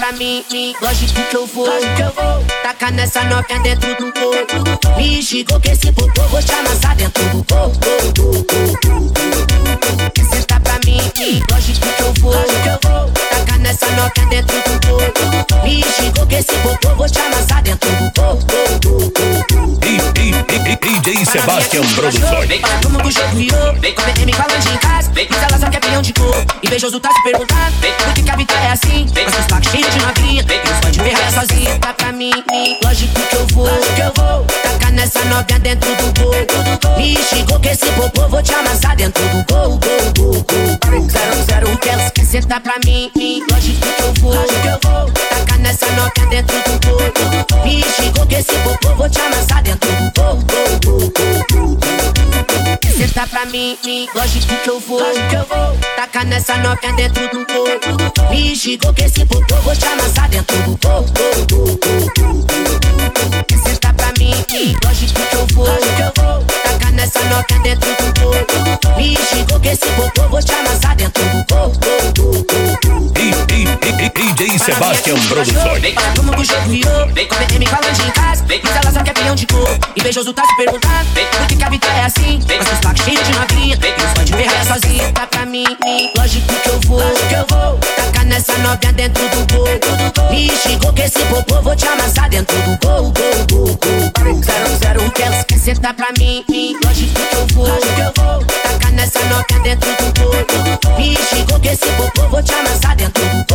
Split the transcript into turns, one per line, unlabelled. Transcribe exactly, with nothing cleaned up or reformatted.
pra mim, mim. Lógico que eu vou, que eu vou. Tacar nessa novinha dentro do corpo. Me xingou que esse popô vou te amassar dentro do corpo. Que cê tá pra mim, mim. Lógico que eu vou, que eu vou. Tacar nessa novinha dentro do corpo. Me xingou que esse popô vou te amassar dentro do corpo.
D J Sebastião Produções.
Como o jogo virou, como é M falando em casa. Mas ela sabe que é peão de cor. Invejoso tá se perguntando por que, que a vida é assim. Mas os placos cheios de novinha, e os pode ver sozinha. Tá pra mim, mim, lógico que eu vou, lógico que eu vou. Tacar nessa novinha dentro do corpo. Me xingou que esse popô vou te amassar dentro do corpo. Zero, zero, que ela esquece, tá pra mim, mim. Lógico que eu vou, lógico que eu vou. Tacar nessa novinha dentro do corpo. Me xingou que esse popô vou te amassar dentro do corpo. Cê tá pra mim, mim, lógico que eu vou, lógico que eu vou. Tacar nessa novinha dentro do corpo. Me xingou que esse popô vou te amassar dentro do corpo. Cê tá pra mim, mim, lógico que eu vou, lógico que eu vou. Tacar nessa novinha dentro do corpo. Me xingou que esse popô vou te amassar dentro do corpo.
D J Sebastião Produções.
Como o jogo virou, como é M falando em casa. Mas ela sabe que é peão de cor. Invejoso tá se perguntando por que, que a vida é assim. Mas os placos cheios de novinha, e os pode ver sozinha. Tá pra mim, mim, lógico que eu vou, lógico que eu vou. Tacar nessa novinha dentro do corpo. Me xingou que esse popô vou te amassar dentro do corpo. Zero, zero, que ela esquece, tá pra mim, mim, lógico que eu vou, lógico que eu vou. Tacar nessa novinha dentro do corpo. Me xingou que esse popô vou te amassar dentro do corpo.